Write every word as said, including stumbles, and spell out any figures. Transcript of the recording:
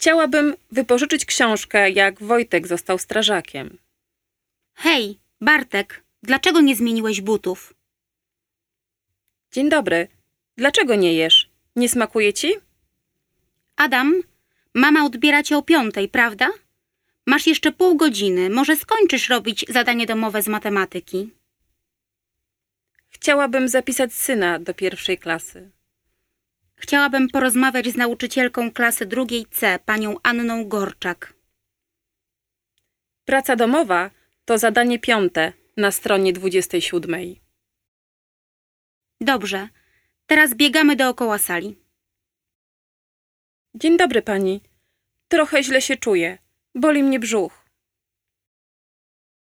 Chciałabym wypożyczyć książkę, jak Wojtek został strażakiem. Hej, Bartek, dlaczego nie zmieniłeś butów? Dzień dobry. Dlaczego nie jesz? Nie smakuje ci? Adam, mama odbiera cię o piątej, prawda? Masz jeszcze pół godziny, może skończysz robić zadanie domowe z matematyki. Chciałabym zapisać syna do pierwszej klasy. Chciałabym porozmawiać z nauczycielką klasy drugiej C, panią Anną Gorczak. Praca domowa to zadanie piąte na stronie dwudziestej siódmej. Dobrze, teraz biegamy dookoła sali. Dzień dobry pani. Trochę źle się czuję. Boli mnie brzuch.